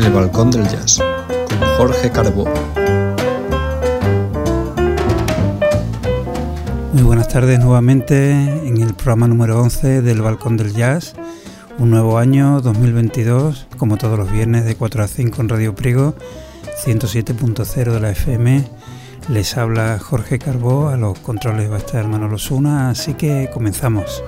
El Balcón del Jazz, con Jorge Carbó. Muy buenas tardes nuevamente en el programa número 11 del Balcón del Jazz. Un nuevo año 2022, como todos los viernes de 4 a 5 en Radio Priego, 107.0 de la FM. Les habla Jorge Carbó, a los controles va a estar Manolo Osuna, así que comenzamos.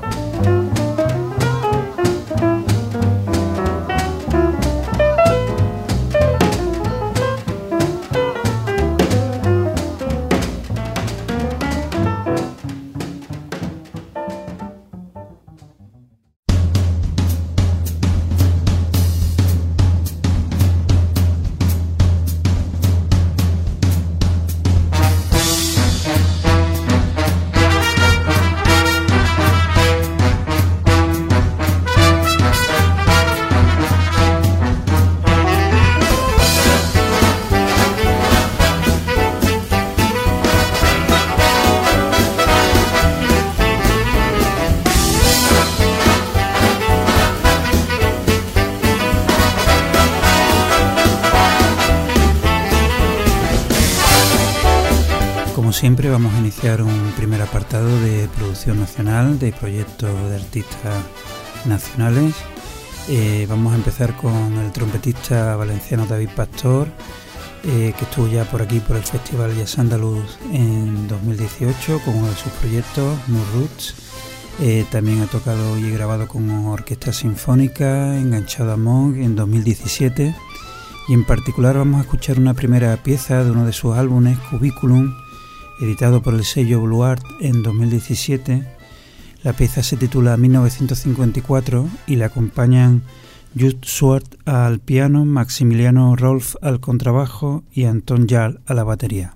Siempre vamos a iniciar un primer apartado de producción nacional, de proyectos de artistas nacionales. Vamos a empezar con el trompetista valenciano David Pastor, que estuvo ya por aquí por el Festival Jazz Andaluz en 2018 con uno de sus proyectos, New Roots. También ha tocado y grabado con orquesta sinfónica, enganchado a Monk en 2017. Y en particular vamos a escuchar una primera pieza de uno de sus álbumes, Cubiculum, editado por el sello Blue Art en 2017. La pieza se titula 1954 y le acompañan Just Swart al piano, Maximiliano Rolf al contrabajo y Anton Jarl a la batería.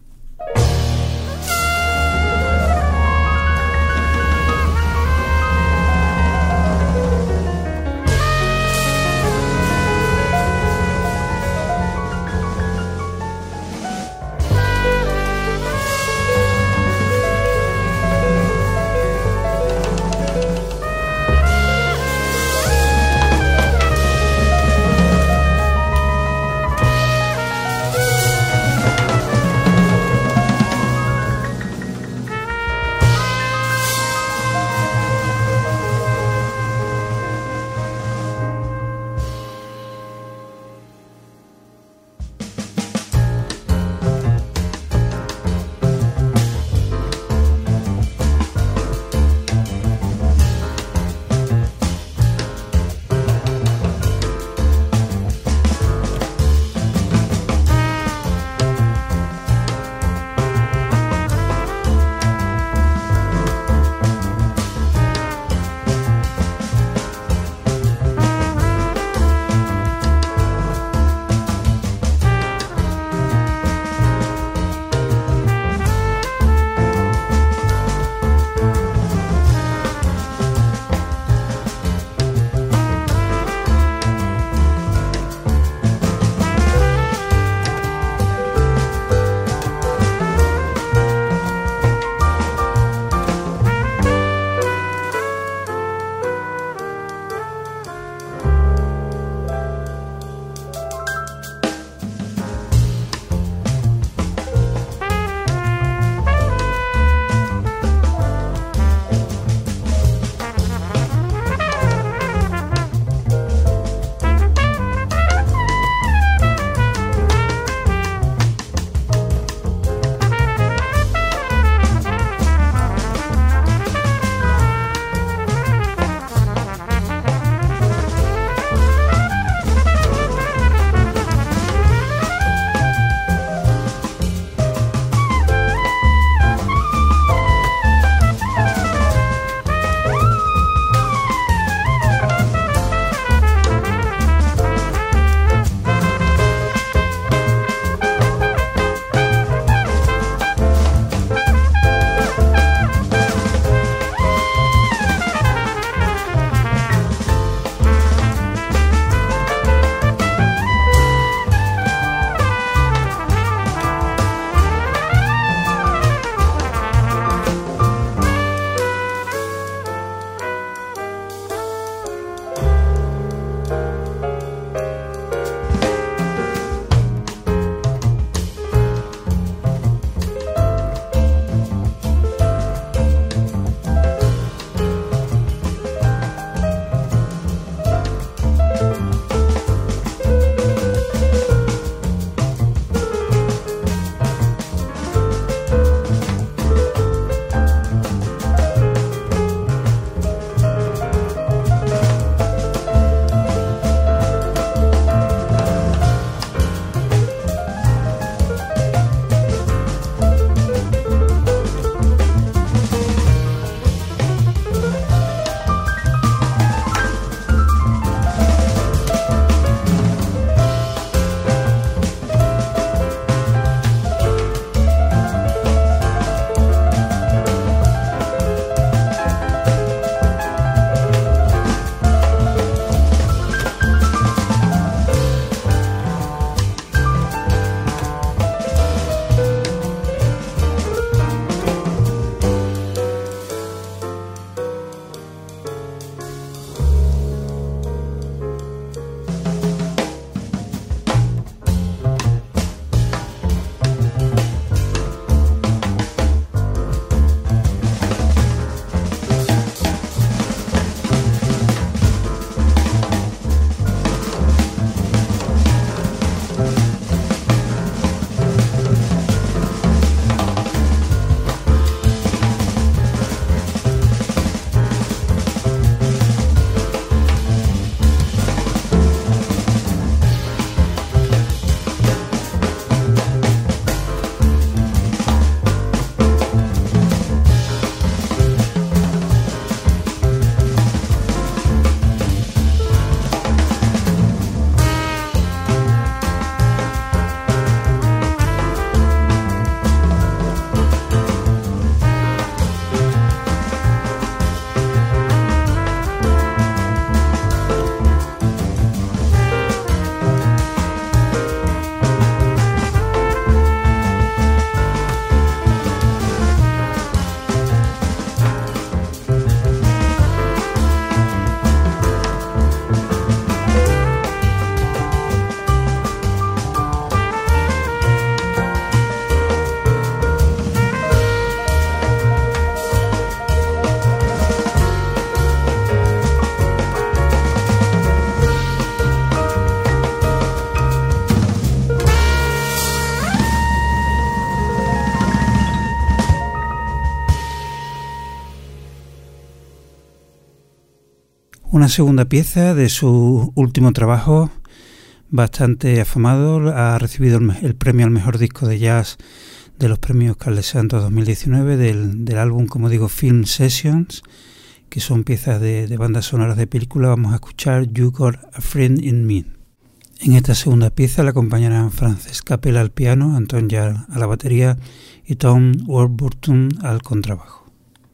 Una segunda pieza de su último trabajo, bastante afamado, ha recibido el premio al mejor disco de jazz de los premios Carles Santos 2019 del álbum, como digo, Film Sessions, que son piezas de bandas sonoras de película. Vamos a escuchar You Got a Friend in Me. En esta segunda pieza le acompañarán Frances Capel al piano, Anton Jarl a la batería y Tom Warburton al contrabajo.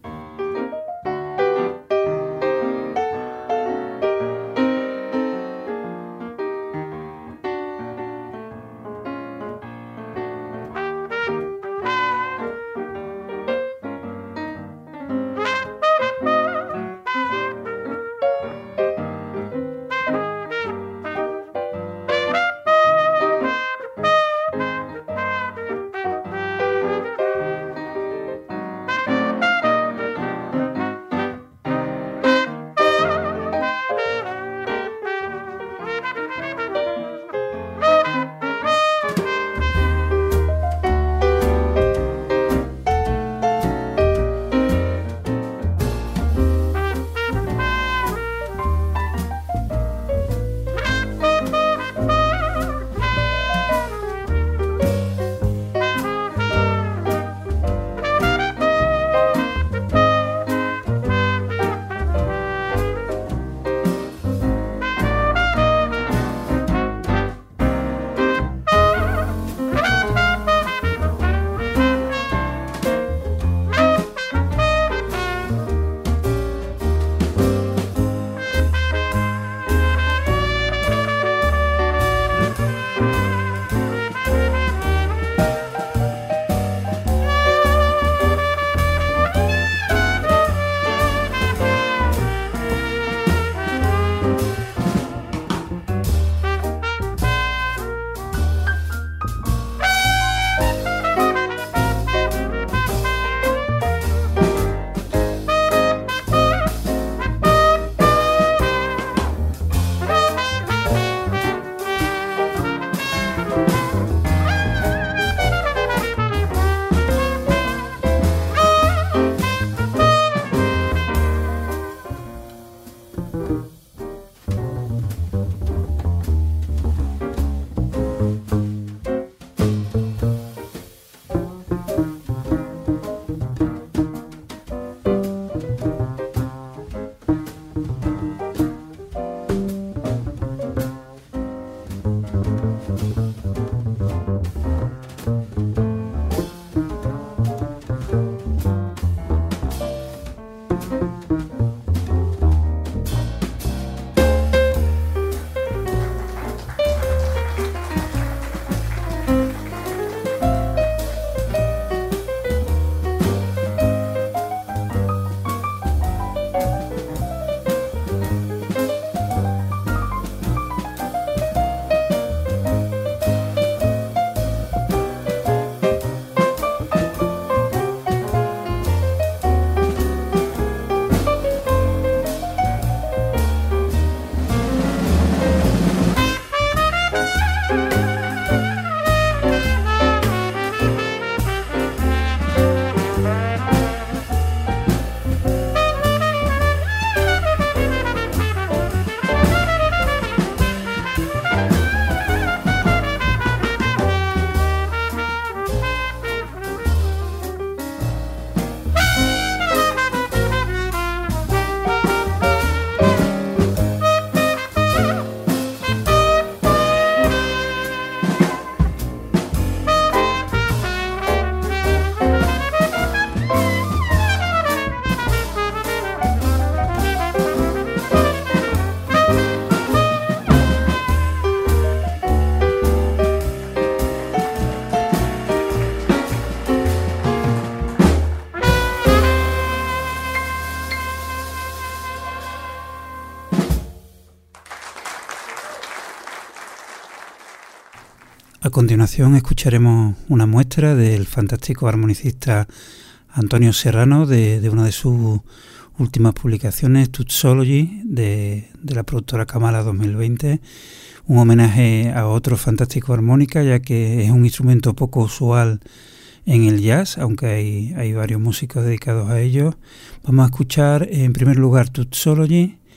A continuación escucharemos una muestra del fantástico armonicista Antonio Serrano de una de sus últimas publicaciones, Tutsology, de la productora Kamala 2020, un homenaje a otro fantástico armónica, ya que es un instrumento poco usual en el jazz, aunque hay varios músicos dedicados a ello. Vamos a escuchar en primer lugar Tutsology,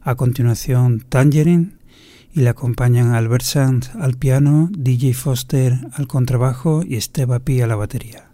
A continuación, Tangerine, y le acompañan Albert Sanz al piano, DJ Foster al contrabajo y Steve Api a la batería.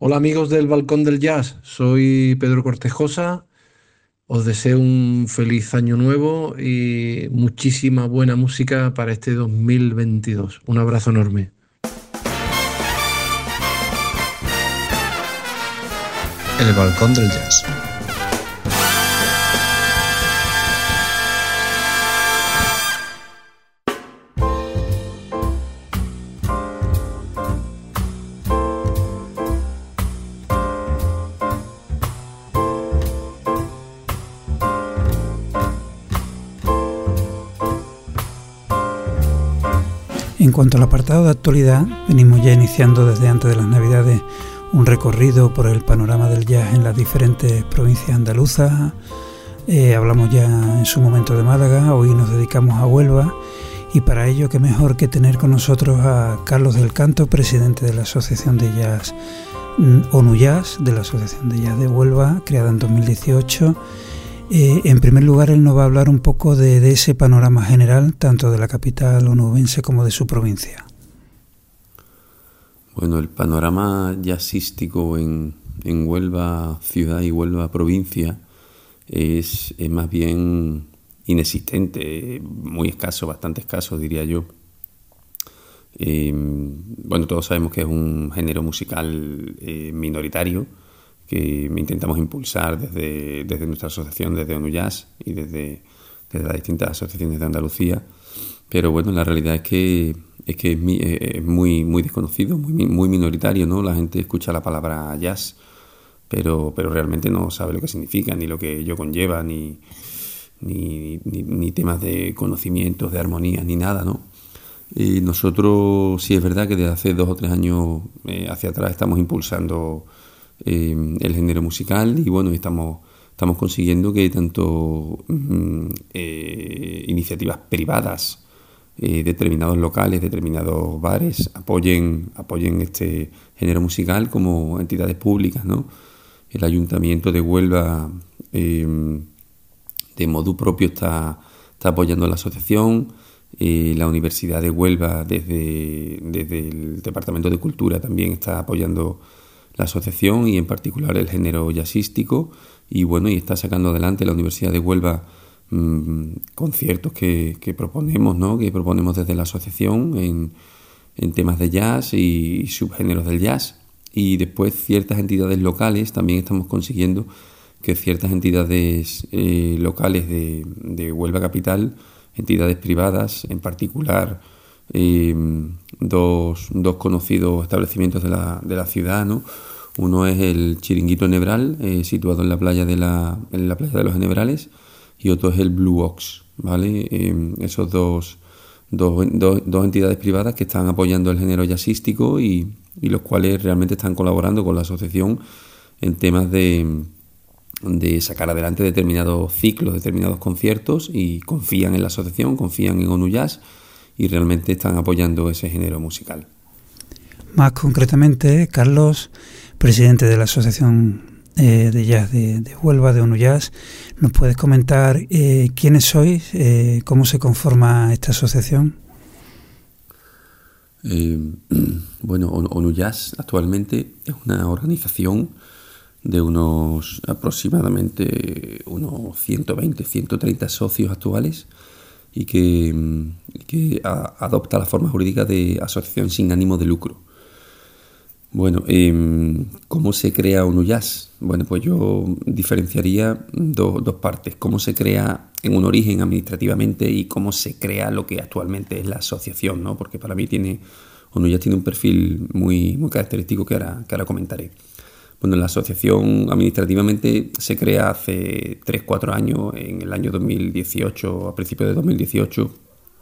Hola amigos del Balcón del Jazz, soy Pedro Cortejosa, os deseo un feliz año nuevo y muchísima buena música para este 2022. Un abrazo enorme. El Balcón del Jazz. En cuanto al apartado de actualidad, venimos ya iniciando desde antes de las Navidades un recorrido por el panorama del jazz en las diferentes provincias andaluzas. Hablamos ya en su momento de Málaga, hoy nos dedicamos a Huelva y para ello qué mejor que tener con nosotros a Carlos del Canto, presidente de la Asociación de Jazz ONUJazz, de la Asociación de Jazz de Huelva, creada en 2018. En primer lugar, él nos va a hablar un poco de ese panorama general, tanto de la capital onubense como de su provincia. Bueno, el panorama jazzístico en Huelva ciudad y Huelva provincia es más bien inexistente, muy escaso, bastante escaso diría yo. Bueno, todos sabemos que es un género musical minoritario que intentamos impulsar desde nuestra asociación, desde ONUJazz y desde las distintas asociaciones de Andalucía. Pero bueno, la realidad es que es muy desconocido, muy minoritario, ¿no? La gente escucha la palabra jazz, pero realmente no sabe lo que significa, ni lo que ello conlleva, ni temas de conocimientos, de armonías, ni nada, ¿no? Y nosotros, sí es verdad que desde hace 2 o 3 años hacia atrás estamos impulsando el género musical y bueno, estamos consiguiendo que tanto iniciativas privadas, determinados locales, determinados bares apoyen este género musical como entidades públicas, ¿no? El Ayuntamiento de Huelva de motu propio está apoyando a la asociación. La Universidad de Huelva desde el Departamento de Cultura también está apoyando la asociación y en particular el género jazzístico y bueno, y está sacando adelante la Universidad de Huelva conciertos que proponemos, ¿no? Que proponemos desde la asociación en temas de jazz y subgéneros del jazz. Y después ciertas entidades locales también estamos consiguiendo que ciertas entidades locales de Huelva Capital, entidades privadas, en particular dos conocidos establecimientos de la ciudad, ¿no? Uno es el Chiringuito Enebral, situado en la playa de los Enebrales, y otro es el Blue Ox, ¿vale? Esos dos entidades privadas que están apoyando el género jazzístico y los cuales realmente están colaborando con la asociación en temas de sacar adelante determinados ciclos, determinados conciertos y confían en la asociación, confían en ONUJazz y realmente están apoyando ese género musical. Más concretamente, Carlos, presidente de la Asociación de Jazz de Huelva, de ONUJazz, ¿nos puedes comentar quiénes sois, cómo se conforma esta asociación? Bueno, ONUJazz actualmente es una organización de aproximadamente unos 120, 130 socios actuales y que adopta la forma jurídica de asociación sin ánimo de lucro. Bueno, ¿cómo se crea ONUJazz? Bueno, pues yo diferenciaría dos partes. ¿Cómo se crea en un origen administrativamente y cómo se crea lo que actualmente es la asociación, ¿no? Porque para mí ONUJazz tiene un perfil muy característico que ahora comentaré. Bueno, la asociación administrativamente se crea hace 3-4 años, en el año 2018, a principios de 2018,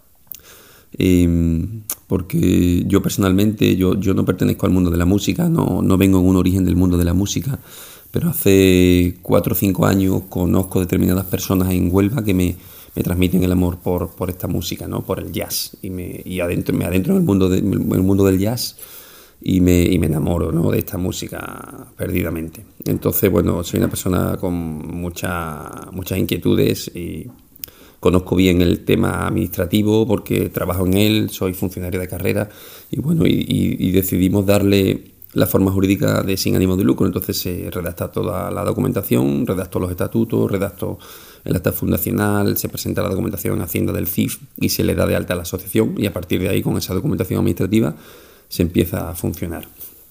porque yo personalmente, yo no pertenezco al mundo de la música, no vengo en un origen del mundo de la música, pero hace 4 o 5 años conozco determinadas personas en Huelva que me transmiten el amor por esta música, ¿no? Por el jazz, y me adentro en el mundo del jazz. Y me enamoro, ¿no? De esta música perdidamente. Entonces, bueno, soy una persona con muchas inquietudes y conozco bien el tema administrativo porque trabajo en él, soy funcionario de carrera y bueno, y decidimos darle la forma jurídica de sin ánimo de lucro. Entonces se redacta toda la documentación, redacto los estatutos, redacto el acta fundacional, se presenta la documentación en Hacienda del CIF y se le da de alta a la asociación, y a partir de ahí, con esa documentación administrativa, se empieza a funcionar.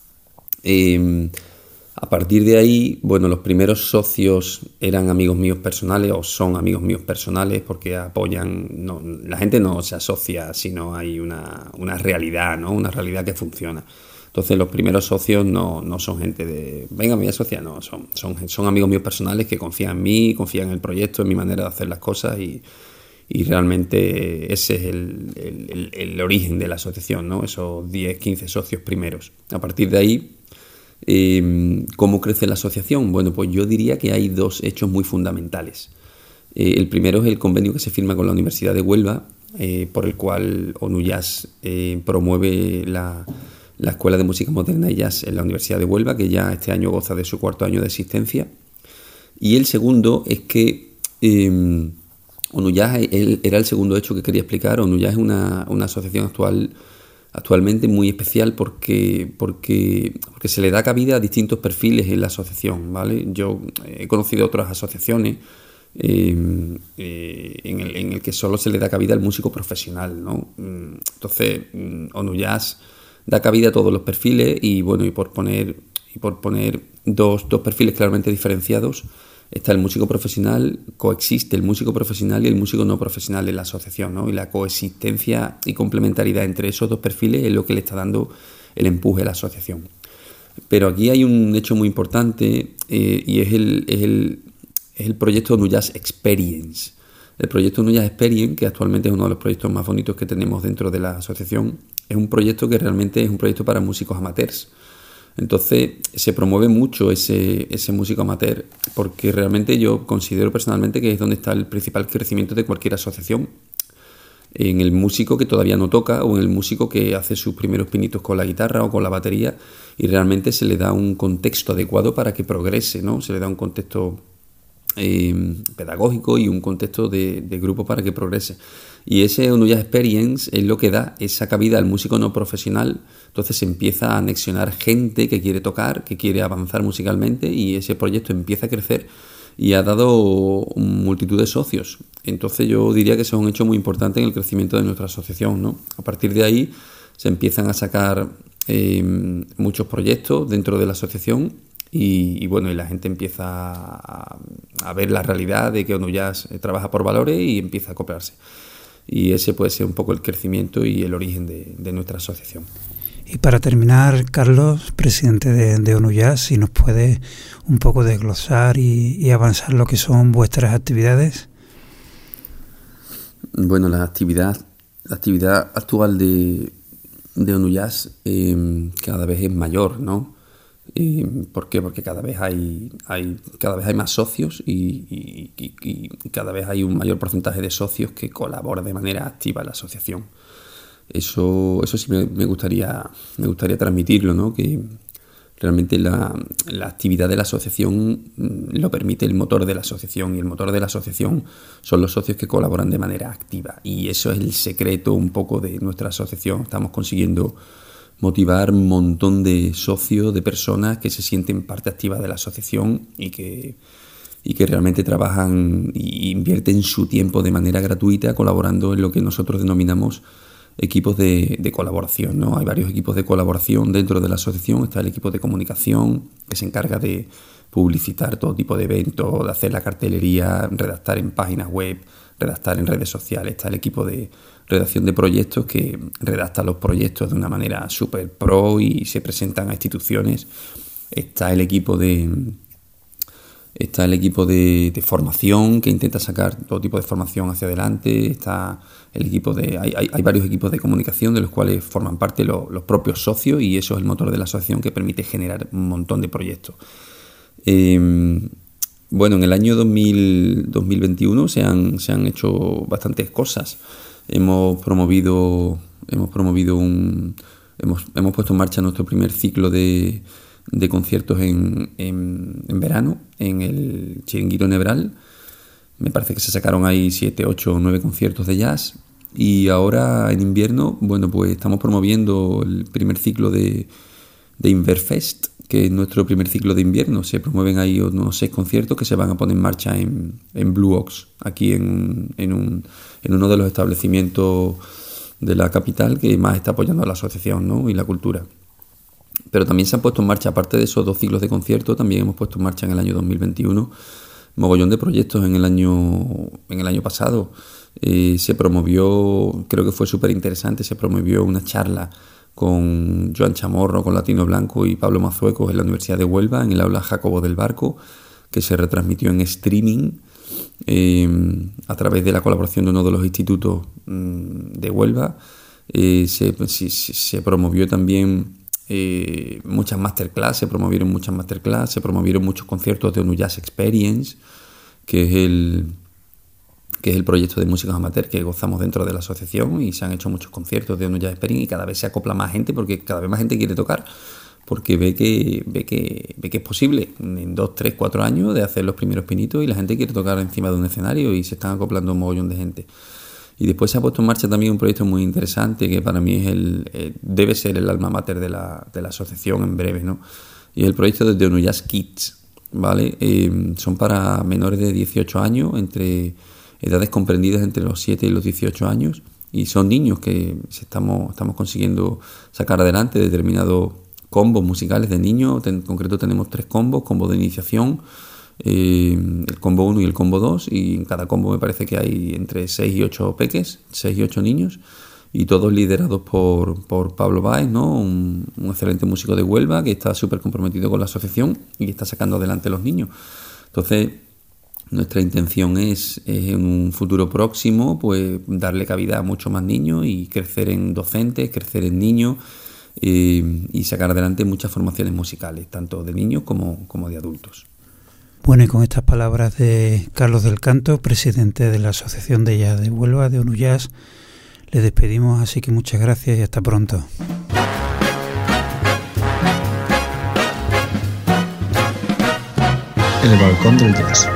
A partir de ahí, bueno, los primeros socios eran amigos míos personales o son amigos míos personales porque apoyan. No, la gente no se asocia si no hay una realidad, ¿no? Una realidad que funciona. Entonces los primeros socios no son gente de venga, me voy a asociar, no, son amigos míos personales que confían en mí, confían en el proyecto, en mi manera de hacer las cosas, y realmente ese es el origen de la asociación, ¿no? Esos 10, 15 socios primeros. A partir de ahí, ¿cómo crece la asociación? Bueno, pues yo diría que hay dos hechos muy fundamentales. El primero es el convenio que se firma con la Universidad de Huelva, por el cual ONU-Jazz promueve la Escuela de Música Moderna y Jazz en la Universidad de Huelva, que ya este año goza de su 4º año de existencia. Y el segundo es que ONU-Jazz era el segundo hecho que quería explicar. ONU-Jazz es una asociación actualmente muy especial porque se le da cabida a distintos perfiles en la asociación, ¿vale? Yo he conocido otras asociaciones en el que solo se le da cabida al músico profesional, ¿no? Entonces, ONU-Jazz da cabida a todos los perfiles y por poner dos perfiles claramente diferenciados, está el músico profesional, coexiste el músico profesional y el músico no profesional en la asociación, ¿no? Y la coexistencia y complementariedad entre esos dos perfiles es lo que le está dando el empuje a la asociación. Pero aquí hay un hecho muy importante, y es el proyecto ONU-Jazz Experience. El proyecto ONU-Jazz Experience, que actualmente es uno de los proyectos más bonitos que tenemos dentro de la asociación, es un proyecto que realmente es un proyecto para músicos amateurs. Entonces se promueve mucho ese músico amateur, porque realmente yo considero personalmente que es donde está el principal crecimiento de cualquier asociación, en el músico que todavía no toca o en el músico que hace sus primeros pinitos con la guitarra o con la batería, y realmente se le da un contexto adecuado para que progrese, ¿no? Se le da un contexto pedagógico y un contexto de grupo para que progrese. Y ese ONU-Jazz Experience es lo que da esa cabida al músico no profesional. Entonces se empieza a anexionar gente que quiere tocar, que quiere avanzar musicalmente, y ese proyecto empieza a crecer y ha dado multitud de socios. Entonces yo diría que eso es un hecho muy importante en el crecimiento de nuestra asociación, ¿no? A partir de ahí se empiezan a sacar muchos proyectos dentro de la asociación y la gente empieza a ver la realidad de que ONU-Jazz trabaja por valores y empieza a acoplarse. Y ese puede ser un poco el crecimiento y el origen de nuestra asociación. Y para terminar, Carlos, presidente de ONU-Jazz, si nos puede un poco desglosar y avanzar lo que son vuestras actividades. Bueno, la actividad actual de ONU-Jazz cada vez es mayor, ¿no? ¿Por qué? Porque cada vez hay más socios y cada vez hay un mayor porcentaje de socios que colaboran de manera activa en la asociación. Eso sí me gustaría transmitirlo, ¿no? Que realmente la actividad de la asociación lo permite el motor de la asociación, y el motor de la asociación son los socios que colaboran de manera activa, y eso es el secreto un poco de nuestra asociación. Estamos consiguiendo motivar un montón de socios, de personas que se sienten parte activa de la asociación y que realmente trabajan e invierten su tiempo de manera gratuita colaborando en lo que nosotros denominamos equipos de colaboración, ¿no? Hay varios equipos de colaboración dentro de la asociación. Está el equipo de comunicación, que se encarga de publicitar todo tipo de eventos, de hacer la cartelería, redactar en páginas web, redactar en redes sociales. Está el equipo de redacción de proyectos, que redacta los proyectos de una manera súper pro y se presentan a instituciones. Está el equipo de formación, que intenta sacar todo tipo de formación hacia adelante. Está el equipo hay varios equipos de comunicación de los cuales forman parte los propios socios, y eso es el motor de la asociación que permite generar un montón de proyectos. Bueno, en el año 2021 se han hecho bastantes cosas. Hemos puesto en marcha nuestro primer ciclo de conciertos en verano, en el Chiringuito Nebral. Me parece que se sacaron ahí 7, 8 o 9 conciertos de jazz. Y ahora en invierno, bueno, pues estamos promoviendo el primer ciclo de Inverfest, que es nuestro primer ciclo de invierno. Se promueven ahí unos 6 conciertos que se van a poner en marcha en Blue Ox, aquí en uno de los establecimientos de la capital que más está apoyando a la asociación, ¿no? Y la cultura. Pero también se han puesto en marcha, aparte de esos 2 ciclos de conciertos, también hemos puesto en marcha en el año 2021 mogollón de proyectos. En el año pasado se promovió, creo que fue súper interesante, se promovió una charla con Joan Chamorro, con Latino Blanco y Pablo Mazuecos en la Universidad de Huelva, en el aula Jacobo del Barco, que se retransmitió en streaming a través de la colaboración de uno de los institutos de Huelva. Se promovió también muchas masterclass, se promovieron muchos conciertos de ONU Jazz Experience, que es el proyecto de músicos amateurs que gozamos dentro de la asociación, y se han hecho muchos conciertos de ONU Jazz Experience, y cada vez se acopla más gente porque cada vez más gente quiere tocar, porque ve que es posible en 2, 3, 4 años de hacer los primeros pinitos, y la gente quiere tocar encima de un escenario, y se están acoplando un mogollón de gente. Y después se ha puesto en marcha también un proyecto muy interesante que para mí debe ser el alma mater de la asociación en breve, ¿no? Y es el proyecto de ONU Jazz Kids, ¿vale? Son para menores de 18 años, entre edades comprendidas entre los 7 y los 18 años, y son niños que estamos consiguiendo sacar adelante determinados combos musicales de niños. En concreto tenemos 3 combos: combo de iniciación, el combo 1 y el combo 2, y en cada combo me parece que hay entre 6 y 8 peques, 6 y 8 niños, y todos liderados por Pablo Báez, ¿no? Un excelente músico de Huelva que está súper comprometido con la asociación y que está sacando adelante a los niños. Entonces, nuestra intención es en un futuro próximo pues darle cabida a muchos más niños y crecer en docentes, crecer en niños, y sacar adelante muchas formaciones musicales, tanto de niños como de adultos. Bueno, y con estas palabras de Carlos del Canto, presidente de la Asociación de Jazz de Huelva, de ONU Jazz, le despedimos, así que muchas gracias y hasta pronto. El balcón del jazz.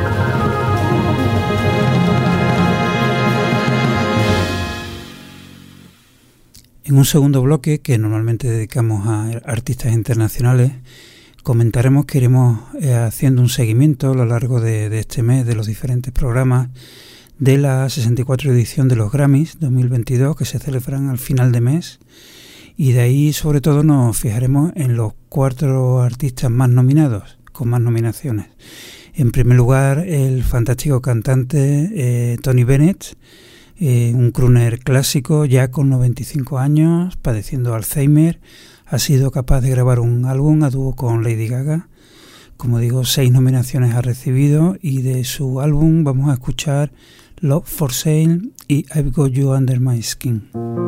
En un segundo bloque, que normalmente dedicamos a artistas internacionales, comentaremos que iremos haciendo un seguimiento a lo largo de este mes de los diferentes programas de la 64 edición de los Grammys 2022, que se celebran al final de mes, y de ahí sobre todo nos fijaremos en los 4 artistas más nominados, con más nominaciones. En primer lugar, el fantástico cantante Tony Bennett, un crooner clásico ya con 95 años, padeciendo Alzheimer. Ha sido capaz de grabar un álbum a dúo con Lady Gaga. Como digo, 6 nominaciones ha recibido, y de su álbum vamos a escuchar Love for Sale y I've Got You Under My Skin.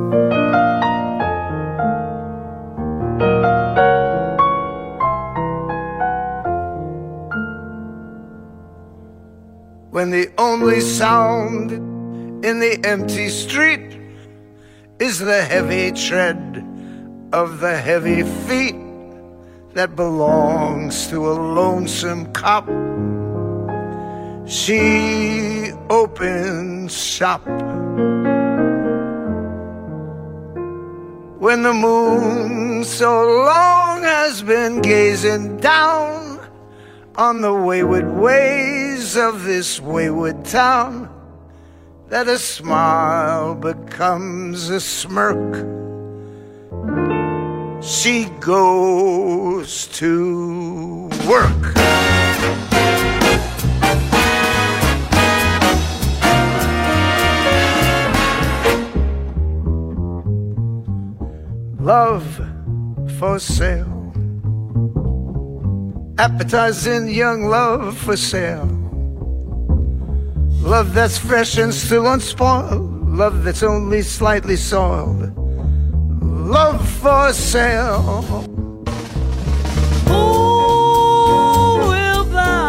When the only sound in the empty street is the heavy tread of the heavy feet that belongs to a lonesome cop, she opens shop. When the moon so long has been gazing down on the wayward ways of this wayward town, that a smile becomes a smirk, she goes to work. Love for sale, appetizing young love for sale. Love that's fresh and still unspoiled, love that's only slightly soiled. Love for sale. Who will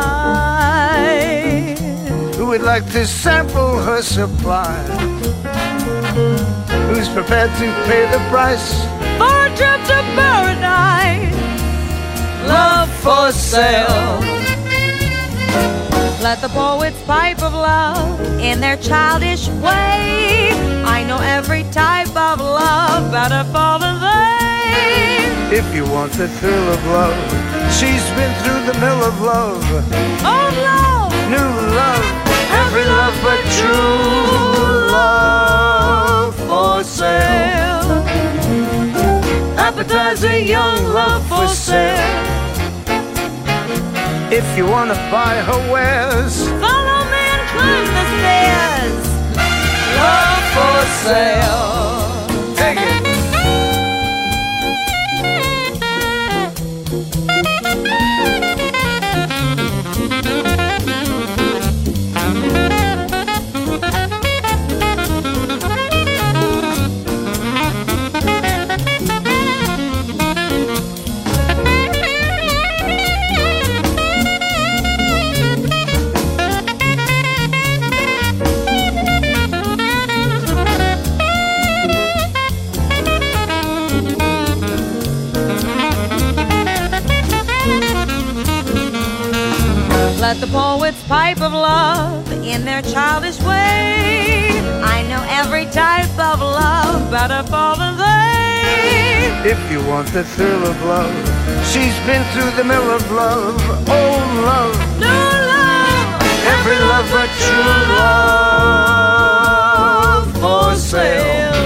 buy? Who would like to sample her supply? Who's prepared to pay the price For a trip to paradise? Love for sale. Let the poets pipe of love in their childish way. I know every type of love better for the day. If you want the thrill of love, she's been through the mill of love. Oh, love, New love, every love but true love for sale. Appetizing young love for sale. If you want to buy her wares, follow me and climb the stairs. love for sale. Take it. Let the poets pipe of love in their childish way. I know every type of love better far than they. If you want the thrill of love, she's been through the mill of love. Oh, love, No love, every love but true love for sale.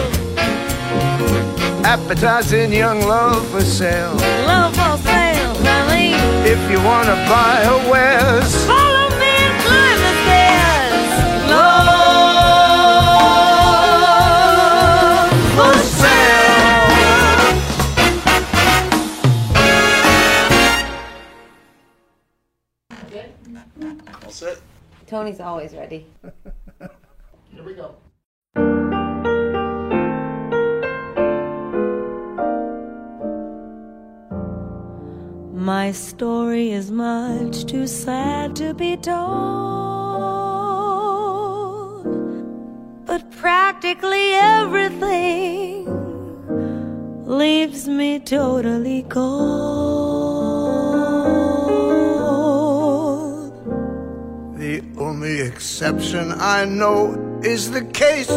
Appetizing young love for sale. love for sale, honey. If you want to buy her wares, Follow me and climb the stairs. love for sale. All set. Tony's always ready. Here we go. My story is much too sad to be told, but practically everything leaves me totally cold. The only exception I know is the case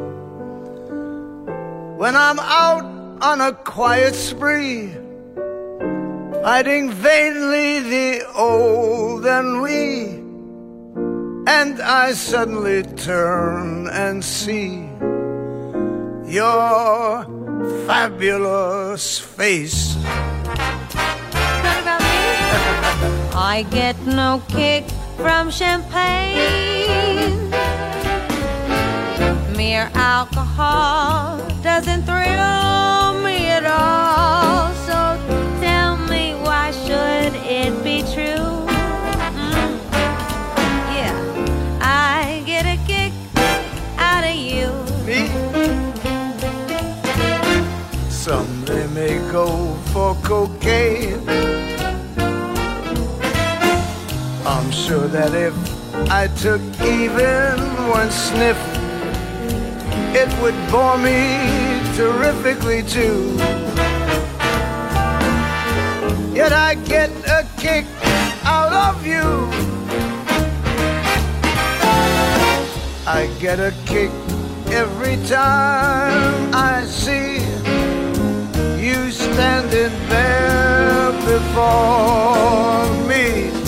when I'm out on a quiet spree, fighting vainly the old ennui, and I suddenly turn and see your fabulous face. What about me? I get no kick from champagne. Mere alcohol doesn't thrill me at all. So tell me, why should it be true? Yeah, I get a kick out of you. Me? Someday may go for cocaine. I'm sure that if I took even one sniff, it would bore me terrifically too. Yet I get a kick out of you. I get a kick every time I see you standing there before me.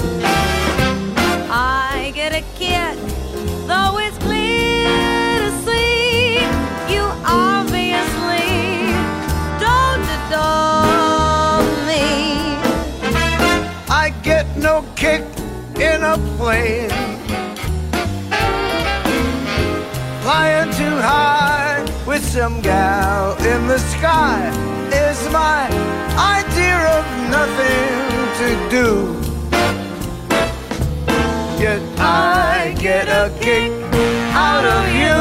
I get a kick, though it's clear to see you obviously don't adore me. I get no kick in a plane, flying too high with some gal in the sky is my idea of nothing to do. Yet I get a kick out of you.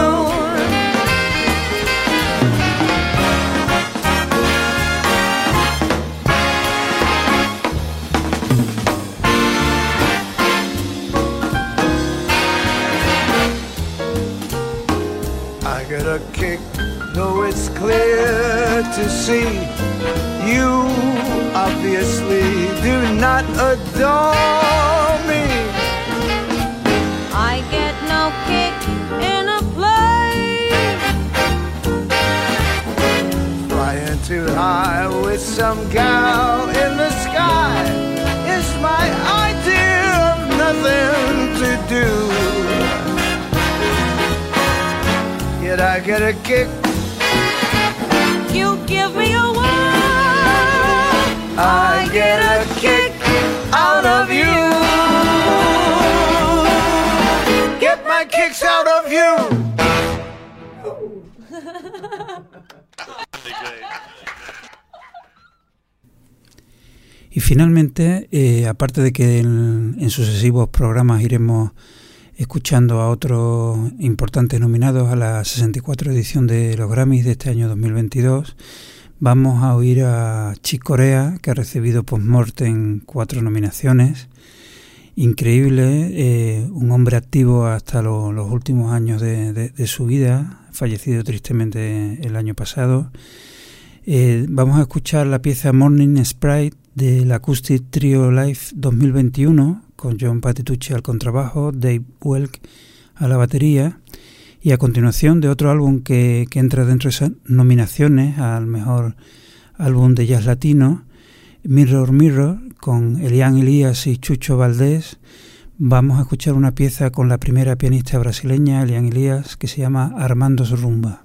I get a kick, though it's clear to see you obviously do not adore me. I get no kick in a plane, Flying too high with some some gal in the sky is my idea of nothing to do. Yet I get a kick. You give me a whirl. I get a kick out of you. Get my kicks out of you. Y finalmente, aparte de que en sucesivos programas iremos escuchando a otros importantes nominados a la 64 edición de los Grammys de este año 2022, vamos a oír a Chick Corea, que ha recibido post-mortem 4 nominaciones. Increíble, un hombre activo hasta los últimos años de su vida, fallecido tristemente el año pasado. Vamos a escuchar la pieza Morning Sprite del Acoustic Trio Live 2021 con John Patitucci al contrabajo, Dave Welk a la batería, y a continuación de otro álbum que entra dentro de esas nominaciones al mejor álbum de jazz latino, Mirror Mirror, con Elian Elias y Chucho Valdés. Vamos a escuchar una pieza con la primera pianista brasileña, Elian Elias, que se llama Armando su Rumba.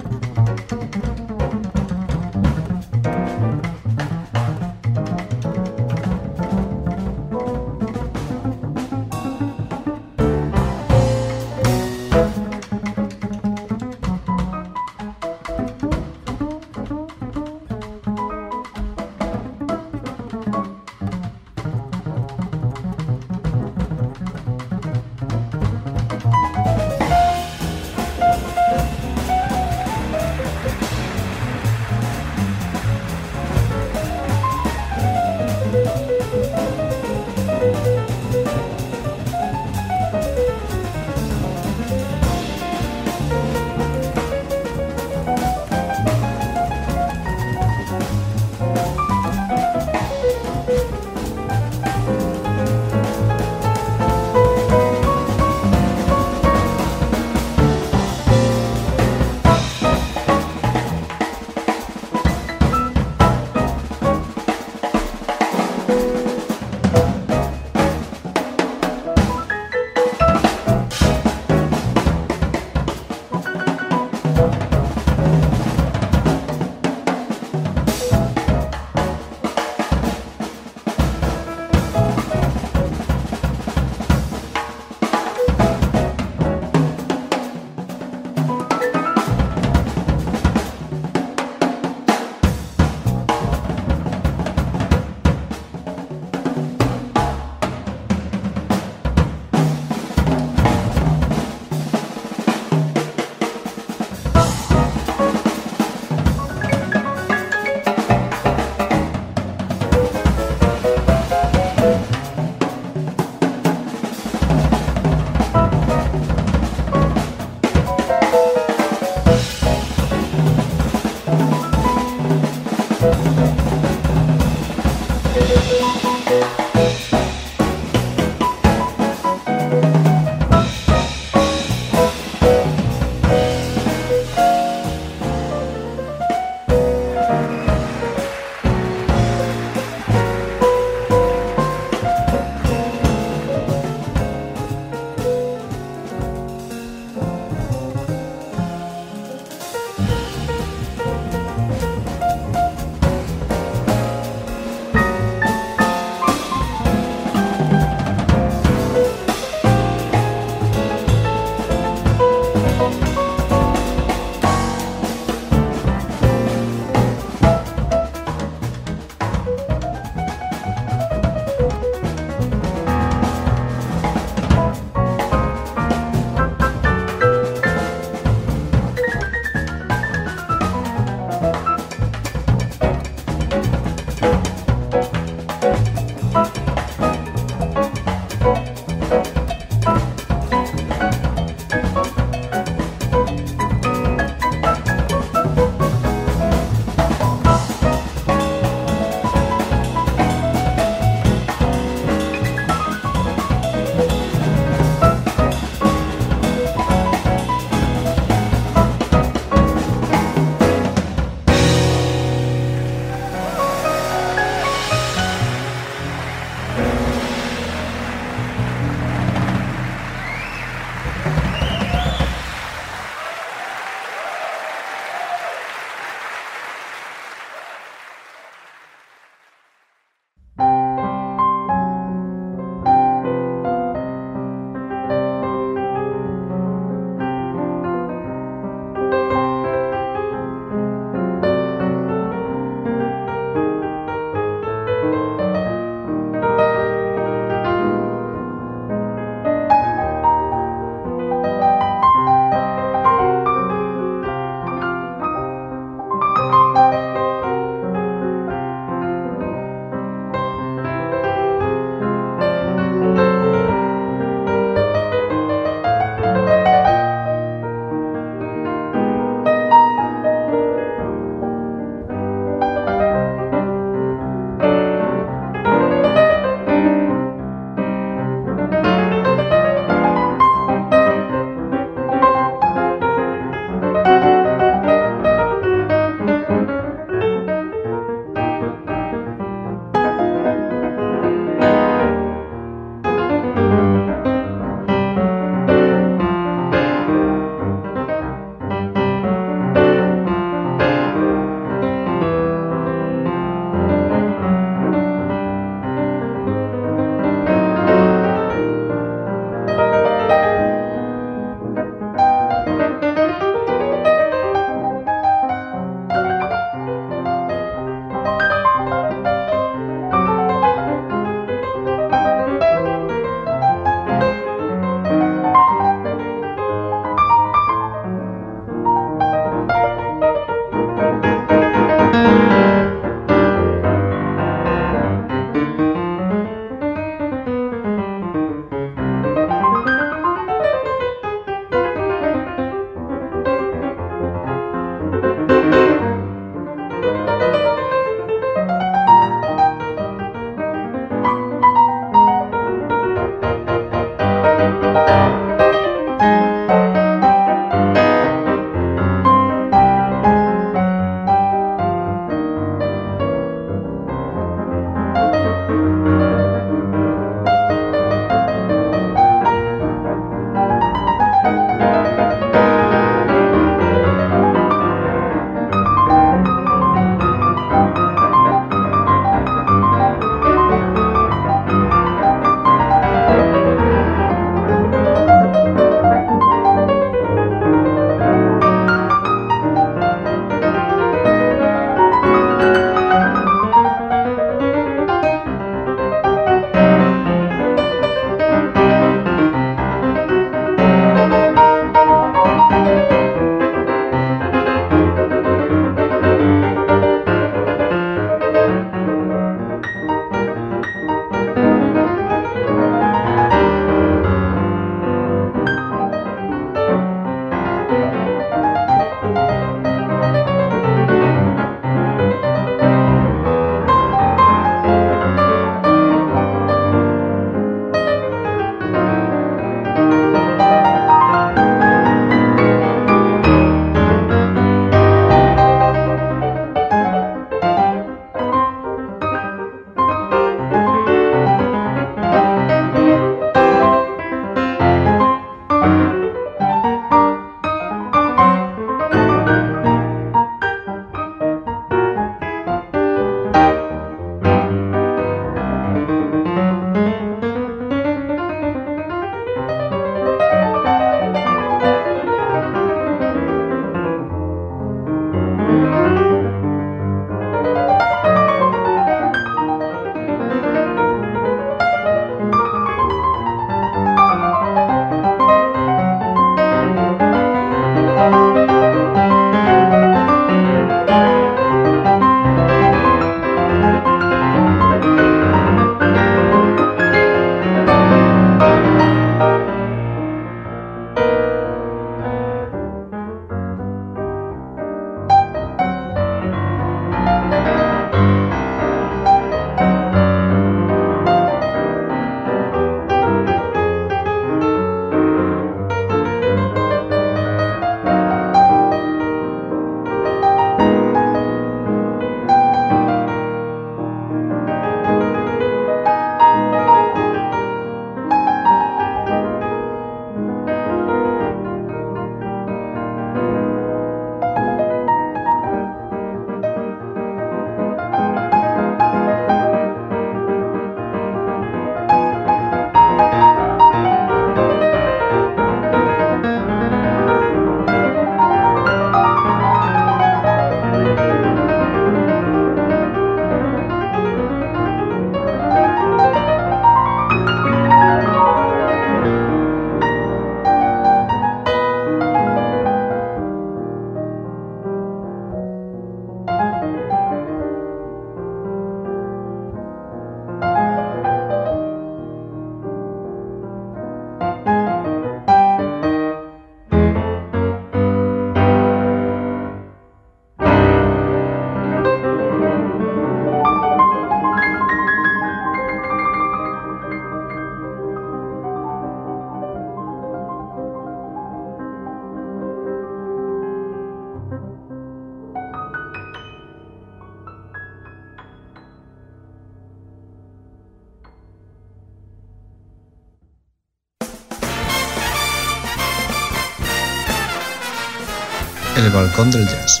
El balcón del jazz.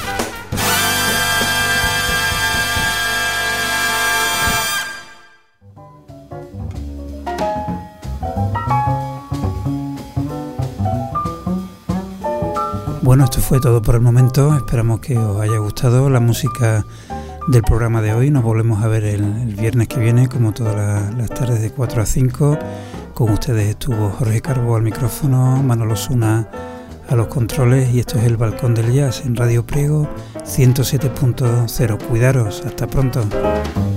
Bueno, esto fue todo por el momento. Esperamos que os haya gustado la música del programa de hoy. Nos volvemos a ver el viernes que viene, como todas las tardes de 4 a 5. Con ustedes estuvo Jorge Carbo al micrófono, Manolo Osuna a los controles, y esto es El Balcón del Jazz en Radio Priego 107.0. Cuidaros, hasta pronto.